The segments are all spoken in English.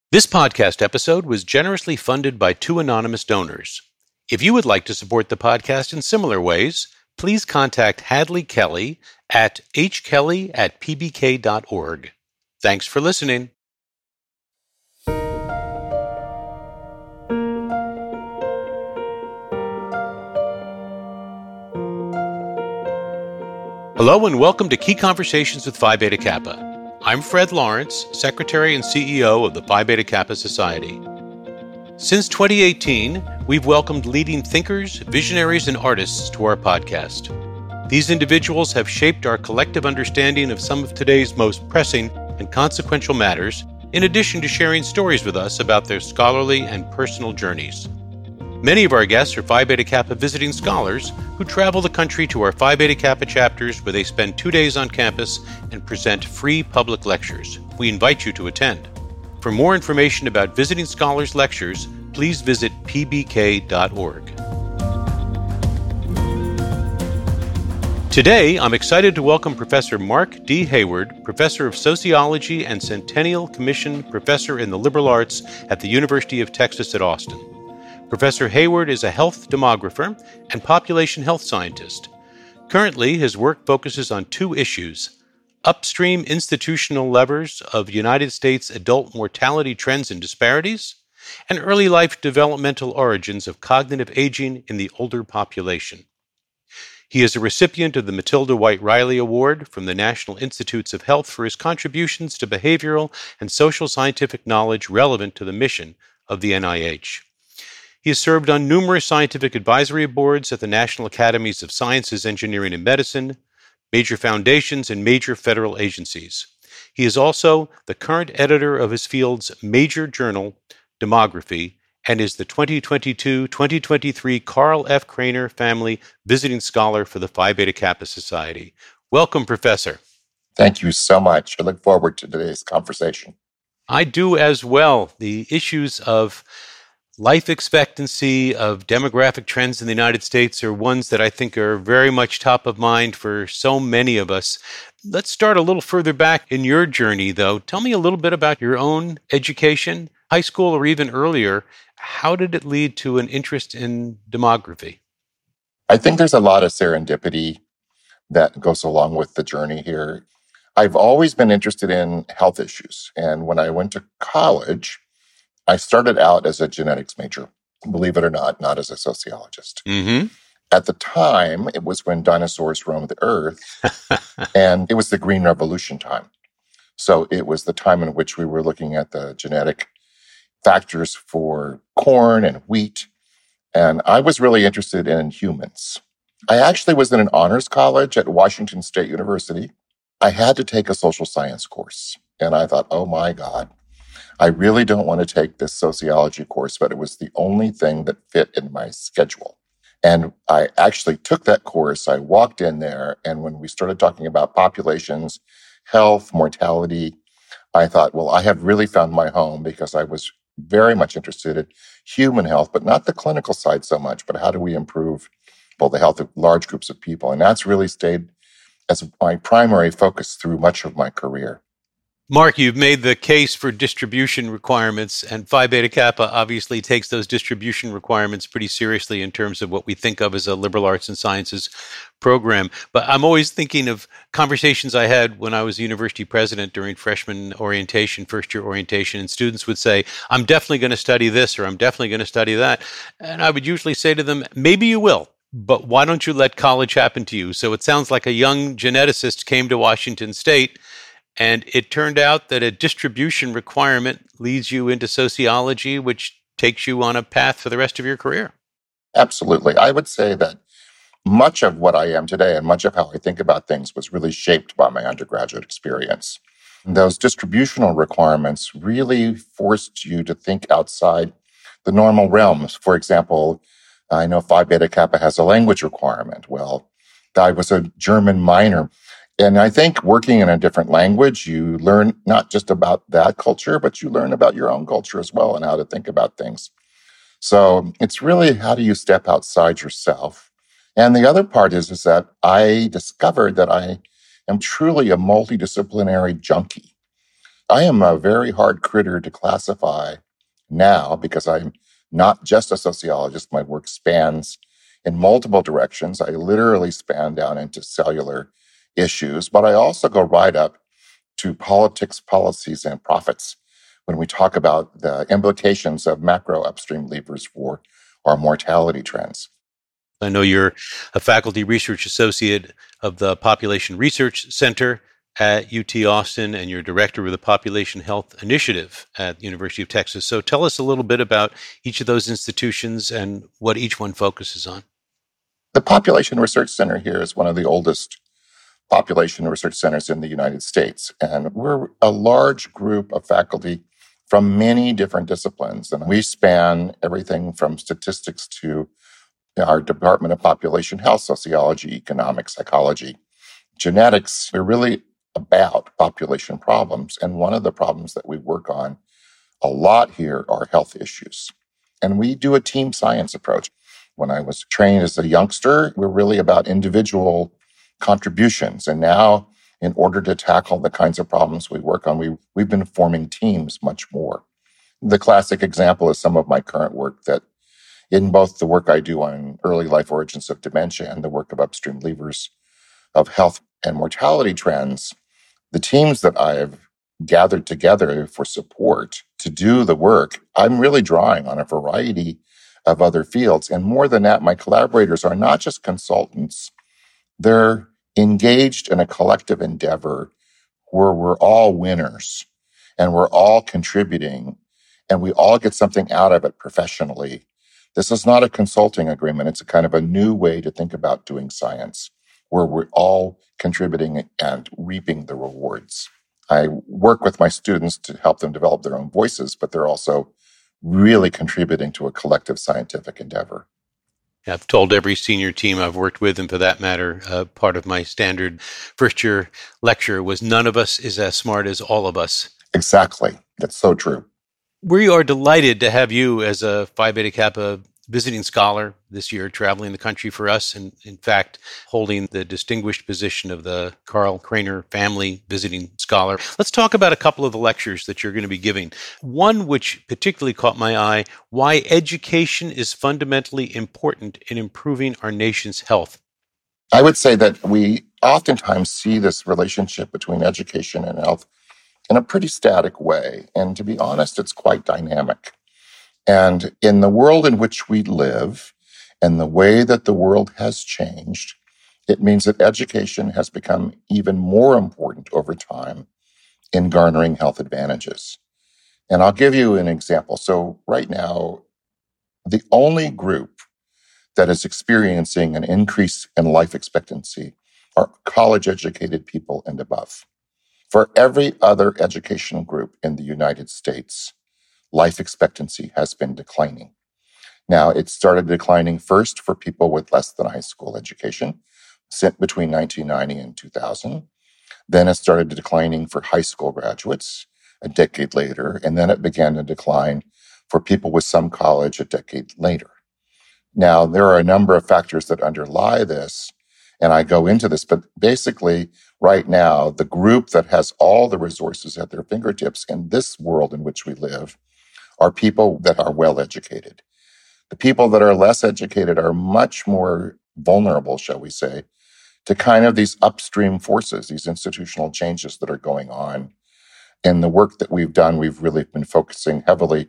This podcast episode was generously funded by two anonymous donors. If you would like to support the podcast in similar ways, please contact Hadley Kelly at hkelly@pbk.org. Thanks for listening. Hello and welcome to Key Conversations with Phi Beta Kappa. I'm Fred Lawrence, Secretary and CEO of the Phi Beta Kappa Society. Since 2018, we've welcomed leading thinkers, visionaries, and artists to our podcast. These individuals have shaped our collective understanding of some of today's most pressing and consequential matters, in addition to sharing stories with us about their scholarly and personal journeys. Many of our guests are Phi Beta Kappa visiting scholars who travel the country to our Phi Beta Kappa chapters where they spend 2 days on campus and present free public lectures. We invite you to attend. For more information about visiting scholars' lectures, please visit pbk.org. Today, I'm excited to welcome Professor Mark D. Hayward, Professor of Sociology and Centennial Commission Professor in the Liberal Arts at the University of Texas at Austin. Professor Hayward is a health demographer and population health scientist. Currently, his work focuses on two issues: upstream institutional levers of United States adult mortality trends and disparities, and early life developmental origins of cognitive aging in the older population. He is a recipient of the Matilda White Riley Award from the National Institutes of Health for his contributions to behavioral and social scientific knowledge relevant to the mission of the NIH. He has served on numerous scientific advisory boards at the National Academies of Sciences, Engineering, and Medicine, major foundations, and major federal agencies. He is also the current editor of his field's major journal, Demography, and is the 2022-2023 Carl F. Craner Family Visiting Scholar for the Phi Beta Kappa Society. Welcome, Professor. Thank you so much. I look forward to today's conversation. I do as well. The issues of life expectancy, of demographic trends in the United States are ones that I think are very much top of mind for so many of us. Let's start a little further back in your journey, though. Tell me a little bit about your own education, high school or even earlier. How did it lead to an interest in demography? I think there's a lot of serendipity that goes along with the journey here. I've always been interested in health issues. And when I went to college, I started out as a genetics major, believe it or not as a sociologist. Mm-hmm. At the time, it was when dinosaurs roamed the earth, and it was the Green Revolution time. So it was the time in which we were looking at the genetic factors for corn and wheat, and I was really interested in humans. I actually was in an honors college at Washington State University. I had to take a social science course, and I thought, oh my God, I really don't want to take this sociology course, but it was the only thing that fit in my schedule. And I actually took that course. I walked in there, and when we started talking about populations, health, mortality, I thought, well, I have really found my home, because I was very much interested in human health, but not the clinical side so much, but how do we improve, well, the health of large groups of people? And that's really stayed as my primary focus through much of my career. Mark, you've made the case for distribution requirements, and Phi Beta Kappa obviously takes those distribution requirements pretty seriously in terms of what we think of as a liberal arts and sciences program. But I'm always thinking of conversations I had when I was a university president during freshman orientation, first-year orientation, and students would say, I'm definitely going to study this, or I'm definitely going to study that. And I would usually say to them, maybe you will, but why don't you let college happen to you? So it sounds like a young geneticist came to Washington State, and it turned out that a distribution requirement leads you into sociology, which takes you on a path for the rest of your career. Absolutely. I would say that much of what I am today and much of how I think about things was really shaped by my undergraduate experience. And those distributional requirements really forced you to think outside the normal realms. For example, I know Phi Beta Kappa has a language requirement. Well, I was a German minor. And I think working in a different language, you learn not just about that culture, but you learn about your own culture as well and how to think about things. So it's really, how do you step outside yourself? And the other part is that I discovered that I am truly a multidisciplinary junkie. I am a very hard critter to classify now because I'm not just a sociologist. My work spans in multiple directions. I literally span down into cellular issues, but I also go right up to politics, policies, and profits when we talk about the implications of macro upstream levers for our mortality trends. I know you're a faculty research associate of the Population Research Center at UT Austin, and you're director of the Population Health Initiative at the University of Texas. So tell us a little bit about each of those institutions and what each one focuses on. The Population Research Center here is one of the oldest population research centers in the United States. And we're a large group of faculty from many different disciplines. And we span everything from statistics to our Department of Population Health, sociology, economics, psychology, genetics. We're really about population problems. And one of the problems that we work on a lot here are health issues. And we do a team science approach. When I was trained as a youngster, we're really about individual contributions. And now, in order to tackle the kinds of problems we work on, we've been forming teams much more. The classic example is some of my current work that in both the work I do on early life origins of dementia and the work of upstream levers of health and mortality trends, the teams that I've gathered together for support to do the work, I'm really drawing on a variety of other fields. And more than that, my collaborators are not just consultants. They're engaged in a collective endeavor where we're all winners and we're all contributing and we all get something out of it professionally. This is not a consulting agreement. It's a kind of a new way to think about doing science where we're all contributing and reaping the rewards. I work with my students to help them develop their own voices, but they're also really contributing to a collective scientific endeavor. I've told every senior team I've worked with, and for that matter, part of my standard first-year lecture was none of us is as smart as all of us. Exactly. That's so true. We are delighted to have you as a Phi Beta Kappa visiting scholar this year, traveling the country for us, and in fact, holding the distinguished position of the Carl Craner Family Visiting Scholar. Let's talk about a couple of the lectures that you're going to be giving. One which particularly caught my eye, why education is fundamentally important in improving our nation's health. I would say that we oftentimes see this relationship between education and health in a pretty static way. And to be honest, it's quite dynamic. And in the world in which we live and the way that the world has changed, it means that education has become even more important over time in garnering health advantages. And I'll give you an example. So right now, the only group that is experiencing an increase in life expectancy are college-educated people and above. For every other educational group in the United States, life expectancy has been declining. Now, it started declining first for people with less than high school education, between 1990 and 2000. Then it started declining for high school graduates a decade later, and then it began to decline for people with some college a decade later. Now, there are a number of factors that underlie this, and I go into this, but basically, right now, the group that has all the resources at their fingertips in this world in which we live are people that are well educated. The people that are less educated are much more vulnerable, shall we say, to kind of these upstream forces, these institutional changes that are going on. And the work that we've done, we've really been focusing heavily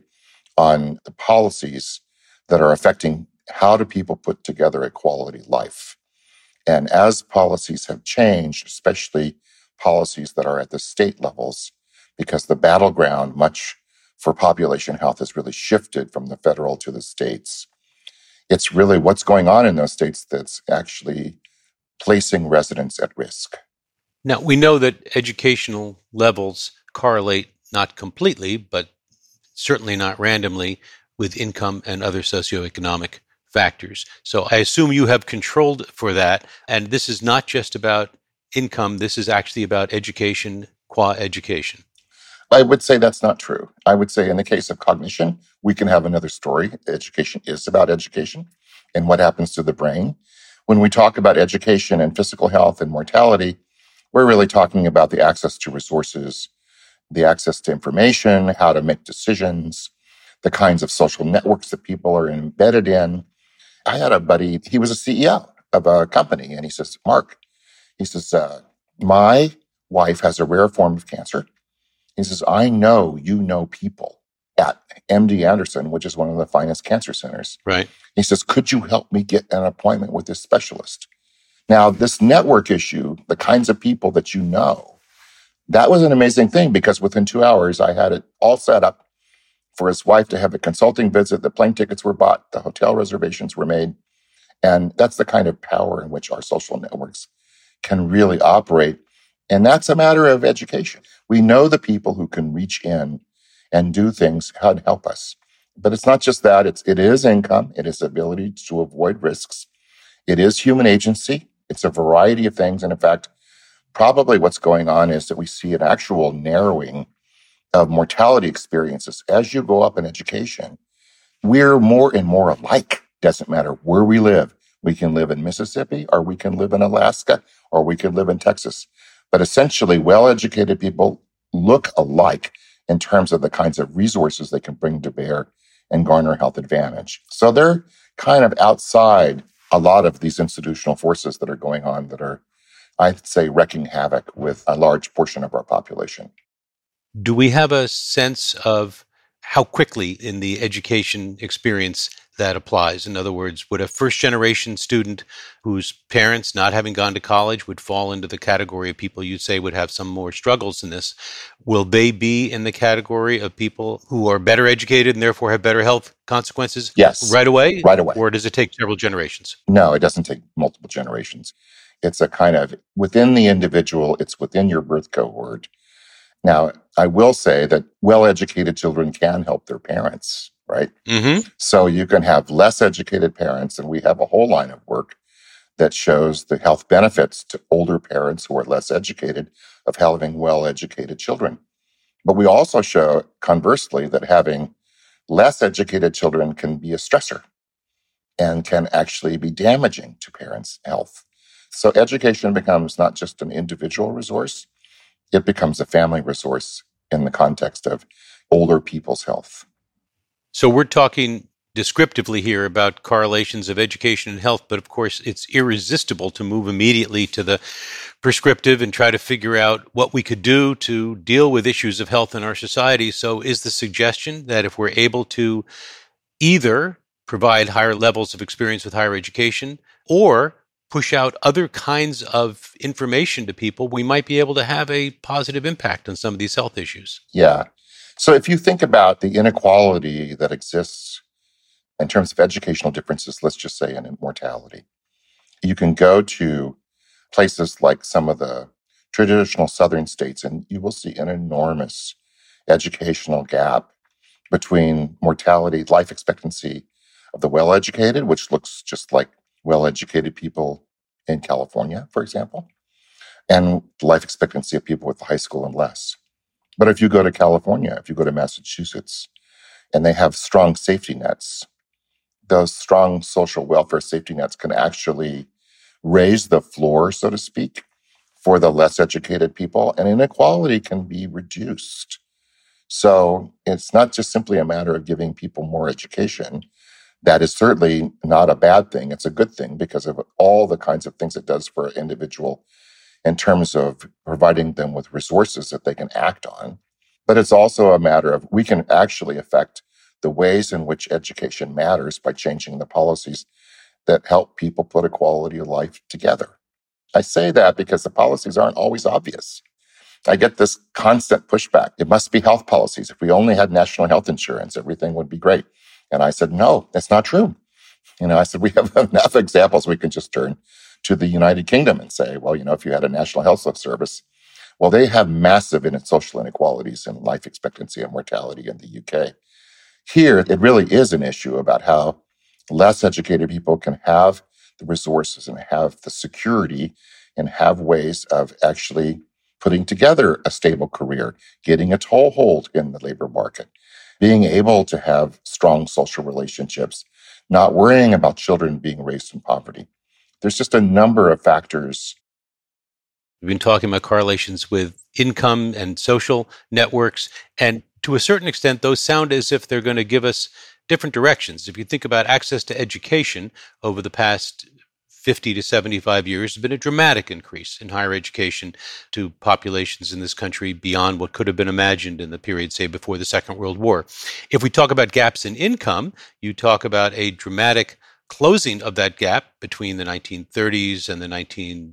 on the policies that are affecting how do people put together a quality life. And as policies have changed, especially policies that are at the state levels, because the battleground much for population health has really shifted from the federal to the states. It's really what's going on in those states that's actually placing residents at risk. Now, we know that educational levels correlate not completely, but certainly not randomly with income and other socioeconomic factors. So I assume you have controlled for that. And this is not just about income. This is actually about education qua education. I would say that's not true. I would say in the case of cognition, we can have another story. Education is about education and what happens to the brain. When we talk about education and physical health and mortality, we're really talking about the access to resources the access to information, how to make decisions, the kinds of social networks that people are embedded in. I had a buddy, he was a CEO of a company, and he says, Mark, he says, my wife has a rare form of cancer. He says, I know you know people at MD Anderson, which is one of the finest cancer centers. Right. He says, could you help me get an appointment with this specialist? Now, this network issue, the kinds of people that you know, that was an amazing thing because within 2 hours, I had it all set up for his wife to have a consulting visit. The plane tickets were bought, the hotel reservations were made. And that's the kind of power in which our social networks can really operate. And that's a matter of education. We know the people who can reach in and do things and help us. But it's not just that. It is income. It is ability to avoid risks. It is human agency. It's a variety of things. And in fact, probably what's going on is that we see an actual narrowing of mortality experiences. As you go up in education, we're more and more alike. Doesn't matter where we live. We can live in Mississippi, or we can live in Alaska, or we can live in Texas. But essentially, well-educated people look alike in terms of the kinds of resources they can bring to bear and garner health advantage. So they're kind of outside a lot of these institutional forces that are going on that are, I'd say, wreaking havoc with a large portion of our population. Do we have a sense of how quickly in the education experience that applies? In other words, would a first-generation student whose parents, not having gone to college, would fall into the category of people you'd say would have some more struggles in this? Will they be in the category of people who are better educated and therefore have better health consequences? Yes. Right away? Right away. Or does it take several generations? No, it doesn't take multiple generations. It's a kind of within the individual, it's within your birth cohort. Now, I will say that well-educated children can help their parents, right? Mm-hmm. So you can have less educated parents, and we have a whole line of work that shows the health benefits to older parents who are less educated of having well-educated children. But we also show, conversely, that having less educated children can be a stressor and can actually be damaging to parents' health. So education becomes not just an individual resource, it becomes a family resource in the context of older people's health. So we're talking descriptively here about correlations of education and health, but of course it's irresistible to move immediately to the prescriptive and try to figure out what we could do to deal with issues of health in our society. So is the suggestion that if we're able to either provide higher levels of experience with higher education or push out other kinds of information to people, we might be able to have a positive impact on some of these health issues? Yeah. So if you think about the inequality that exists in terms of educational differences, let's just say in mortality, you can go to places like some of the traditional southern states, and you will see an enormous educational gap between mortality, life expectancy of the well-educated, which looks just like well-educated people in California, for example, and life expectancy of people with high school and less. But if you go to California, if you go to Massachusetts, and they have strong safety nets, those strong social welfare safety nets can actually raise the floor, so to speak, for the less educated people, and inequality can be reduced. So it's not just simply a matter of giving people more education. That is certainly not a bad thing. It's a good thing because of all the kinds of things it does for an individual in terms of providing them with resources that they can act on. But it's also a matter of we can actually affect the ways in which education matters by changing the policies that help people put a quality of life together. I say that because the policies aren't always obvious. I get this constant pushback. It must be health policies. If we only had national health insurance, everything would be great. And I said, no, that's not true. I said, we have enough examples. We can just turn to the United Kingdom and say, well, if you had a national health service, well, they have massive social inequalities in life expectancy and mortality in the UK. Here, it really is an issue about how less educated people can have the resources and have the security and have ways of actually putting together a stable career, getting a toehold in the labor market, being able to have strong social relationships, not worrying about children being raised in poverty. There's just a number of factors We've been talking about correlations with income and social networks. And to a certain extent, those sound as if they're going to give us different directions. If you think about access to education over the past 50 to 75 years, there's been a dramatic increase in higher education to populations in this country beyond what could have been imagined in the period, say, before the Second World War. If we talk about gaps in income, you talk about a dramatic closing of that gap between the 1930s and the 1960s,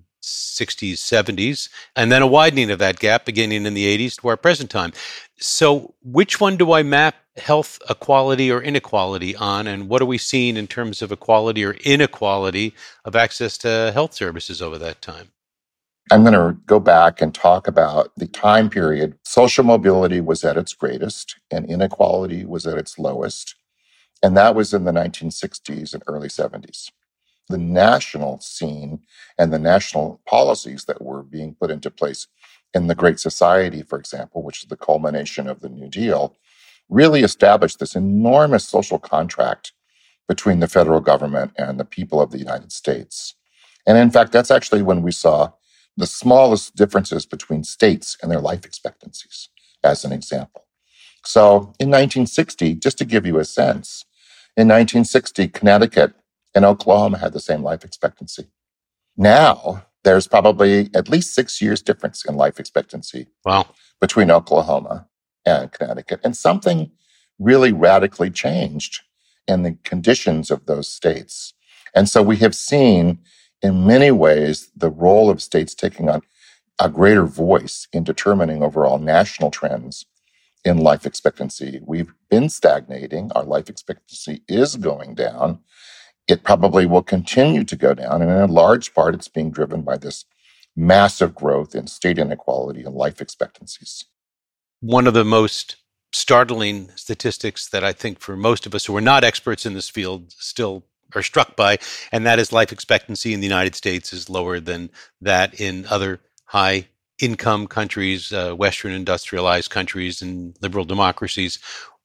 70s, and then a widening of that gap beginning in the 80s to our present time. So which one do I map health equality or inequality on, and what are we seeing in terms of equality or inequality of access to health services over that time? I'm going to go back and talk about the time period. Social mobility was at its greatest and inequality was at its lowest. And that was in the 1960s and early 70s. The national scene and the national policies that were being put into place in the Great Society, for example, which is the culmination of the New Deal, really established this enormous social contract between the federal government and the people of the United States. And in fact, that's actually when we saw the smallest differences between states and their life expectancies, as an example. So in 1960, just to give you a sense, in 1960, Connecticut and Oklahoma had the same life expectancy. Now, there's probably at least 6 years difference in life expectancy between Oklahoma and Connecticut. And something really radically changed in the conditions of those states. And so we have seen, in many ways, the role of states taking on a greater voice in determining overall national trends in life expectancy. We've been stagnating. Our life expectancy is going down. It probably will continue to go down. And in a large part, it's being driven by this massive growth in state inequality and life expectancies. One of the most startling statistics that I think for most of us who are not experts in this field still are struck by, and that is life expectancy in the United States is lower than that in other high income countries, Western industrialized countries, and liberal democracies.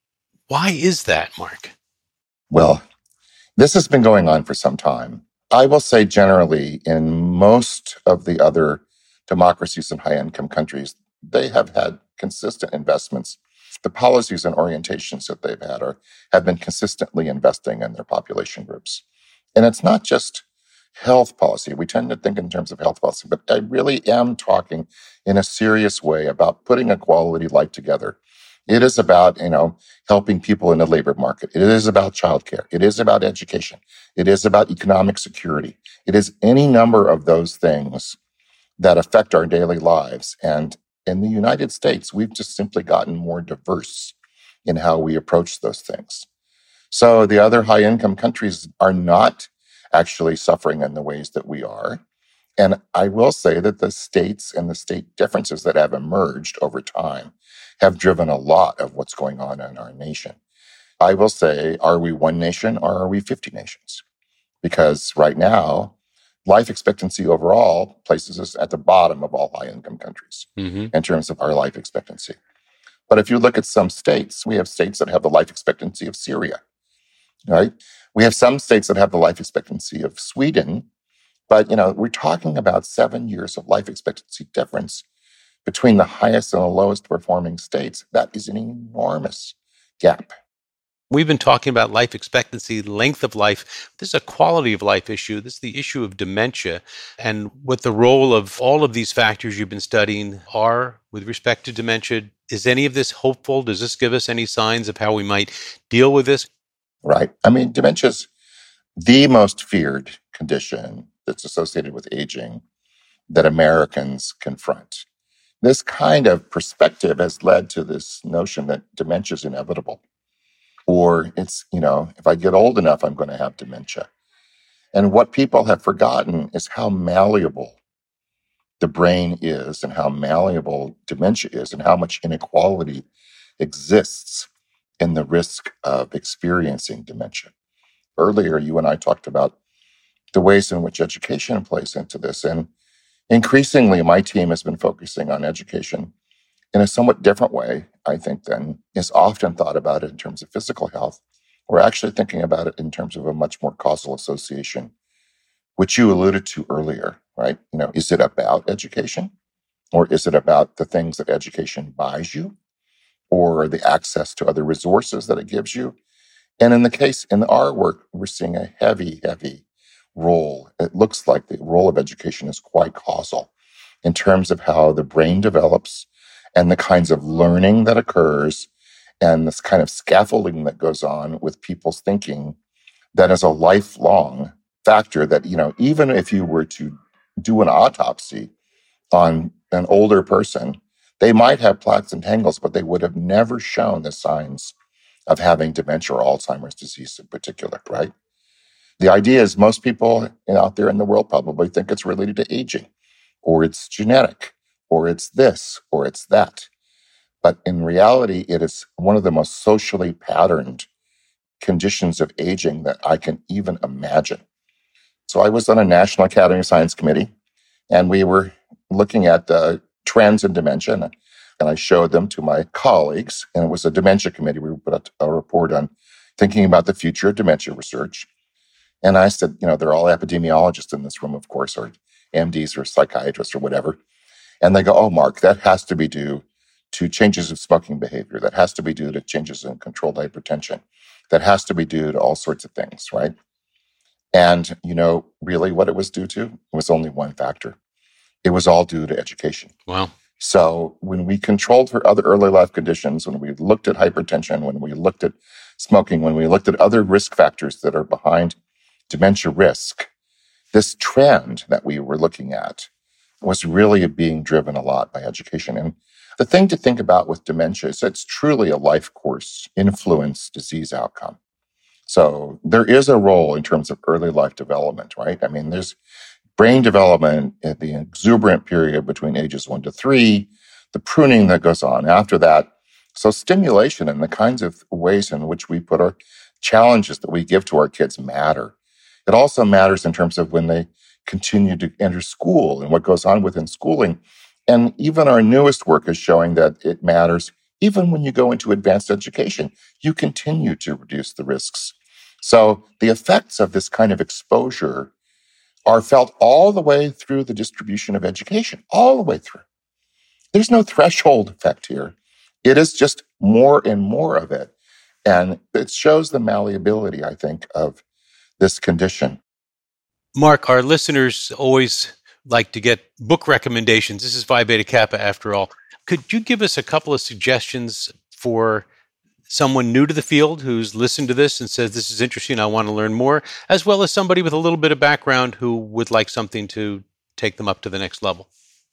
Why is that, Mark? Well, this has been going on for some time. I will say generally in most of the other democracies and high income countries, they have had consistent investments. The policies and orientations that they've had have been consistently investing in their population groups. And it's not just health policy. We tend to think in terms of health policy, but I really am talking in a serious way about putting a quality life together. It is about, helping people in the labor market. It is about childcare. It is about education. It is about economic security. It is any number of those things that affect our daily lives. And in the United States, we've just simply gotten more diverse in how we approach those things. So the other high income countries are not actually suffering in the ways that we are. And I will say that the states and the state differences that have emerged over time have driven a lot of what's going on in our nation. I will say, are we one nation or are we 50 nations? Because right now, life expectancy overall places us at the bottom of all high-income countries in terms of our life expectancy. But if you look at some states, we have states that have the life expectancy of Syria, right? We have some states that have the life expectancy of Sweden. But, we're talking about 7 years of life expectancy difference between the highest and the lowest performing states. That is an enormous gap. We've been talking about life expectancy, length of life. This is a quality of life issue. This is the issue of dementia and what the role of all of these factors you've been studying are with respect to dementia. Is any of this hopeful? Does this give us any signs of how we might deal with this? Right. I mean, dementia is the most feared condition that's associated with aging that Americans confront. This kind of perspective has led to this notion that dementia is inevitable. Or it's, if I get old enough, I'm going to have dementia. And what people have forgotten is how malleable the brain is and how malleable dementia is and how much inequality exists in the risk of experiencing dementia. Earlier, you and I talked about the ways in which education plays into this. And increasingly, my team has been focusing on education in a somewhat different way, I think, than is often thought about it in terms of physical health. We're actually thinking about it in terms of a much more causal association which you alluded to earlier, right? Is it about education, or is it about the things that education buys you, or the access to other resources that it gives you? And in our work, we're seeing a heavy, heavy role. It looks like the role of education is quite causal in terms of how the brain develops and the kinds of learning that occurs and this kind of scaffolding that goes on with people's thinking that is a lifelong factor that, even if you were to do an autopsy on an older person, they might have plaques and tangles, but they would have never shown the signs of having dementia or Alzheimer's disease in particular, right? The idea is most people out there in the world probably think it's related to aging, or it's genetic, or it's this, or it's that. But in reality, it is one of the most socially patterned conditions of aging that I can even imagine. So I was on a National Academy of Science committee, and we were looking at the trends in dementia, and I showed them to my colleagues, and it was a dementia committee. We put a report on thinking about the future of dementia research. And I said, they're all epidemiologists in this room, of course, or MDs or psychiatrists or whatever. And they go, oh, Mark, that has to be due to changes of smoking behavior. That has to be due to changes in controlled hypertension. That has to be due to all sorts of things, right? And, really what it was due to was only one factor. It was all due to education. Wow. So when we controlled for other early life conditions, when we looked at hypertension, when we looked at smoking, when we looked at other risk factors that are behind dementia risk, this trend that we were looking at was really being driven a lot by education. And the thing to think about with dementia is it's truly a life course influence disease outcome. So there is a role in terms of early life development, right? I mean, there's brain development at the exuberant period between ages 1 to 3, the pruning that goes on after that. So stimulation and the kinds of ways in which we put our challenges that we give to our kids matter. It also matters in terms of when they continue to enter school and what goes on within schooling. And even our newest work is showing that it matters even when you go into advanced education. You continue to reduce the risks. So the effects of this kind of exposure are felt all the way through the distribution of education, all the way through. There's no threshold effect here. It is just more and more of it. And it shows the malleability, I think, of this condition. Mark, our listeners always like to get book recommendations. This is Phi Beta Kappa, after all. Could you give us a couple of suggestions for someone new to the field who's listened to this and says, this is interesting, I want to learn more, as well as somebody with a little bit of background who would like something to take them up to the next level?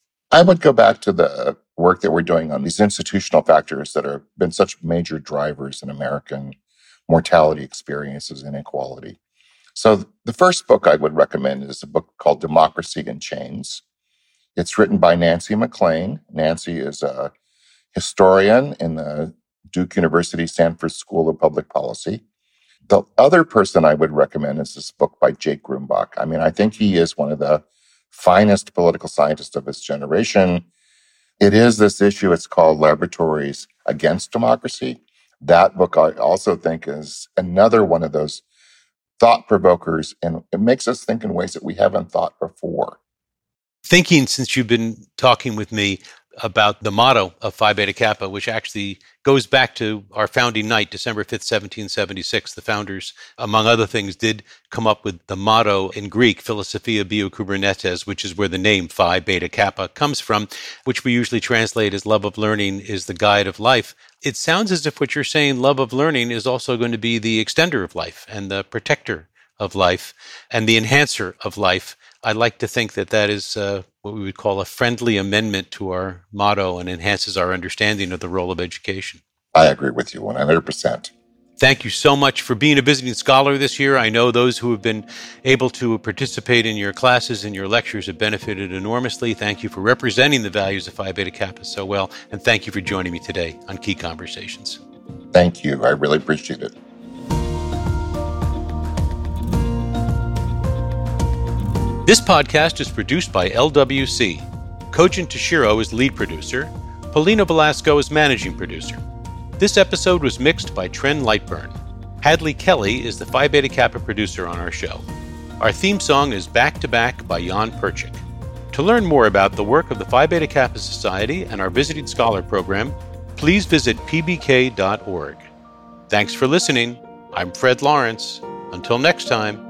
I would go back to the work that we're doing on these institutional factors that have been such major drivers in American mortality experiences and inequality. So the first book I would recommend is a book called Democracy in Chains. It's written by Nancy MacLean. Nancy is a historian in the Duke University Sanford School of Public Policy. The other person I would recommend is this book by Jake Grumbach. I mean, I think he is one of the finest political scientists of his generation. It is this issue, it's called Laboratories Against Democracy. That book I also think is another one of those thought provokers, and it makes us think in ways that we haven't thought before. Thinking, since you've been talking with me about the motto of Phi Beta Kappa, which actually goes back to our founding night, December 5th, 1776. The founders, among other things, did come up with the motto in Greek, Philosophia Biokubernetes, which is where the name Phi Beta Kappa comes from, which we usually translate as love of learning is the guide of life. It sounds as if what you're saying, love of learning, is also going to be the extender of life and the protector of life and the enhancer of life. I like to think that that is what we would call a friendly amendment to our motto and enhances our understanding of the role of education. I agree with you 100%. Thank you so much for being a visiting scholar this year. I know those who have been able to participate in your classes and your lectures have benefited enormously. Thank you for representing the values of Phi Beta Kappa so well, and thank you for joining me today on Key Conversations. Thank you. I really appreciate it. This podcast is produced by LWC. Kojin Toshiro is lead producer. Paulina Velasco is managing producer. This episode was mixed by Tren Lightburn. Hadley Kelly is the Phi Beta Kappa producer on our show. Our theme song is Back to Back by Jan Perchik. To learn more about the work of the Phi Beta Kappa Society and our Visiting Scholar program, please visit pbk.org. Thanks for listening. I'm Fred Lawrence. Until next time.